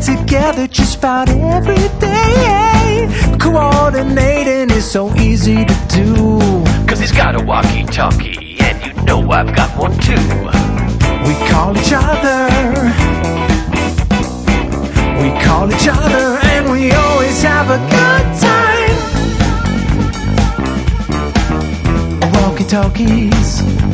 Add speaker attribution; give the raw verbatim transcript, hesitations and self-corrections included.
Speaker 1: together just about every day. Coordinating is so easy to do,
Speaker 2: 'cause he's got a walkie-talkie, and you know I've got one too.
Speaker 1: We call each other, we call each other, and we always have a good time. Walkie-talkies.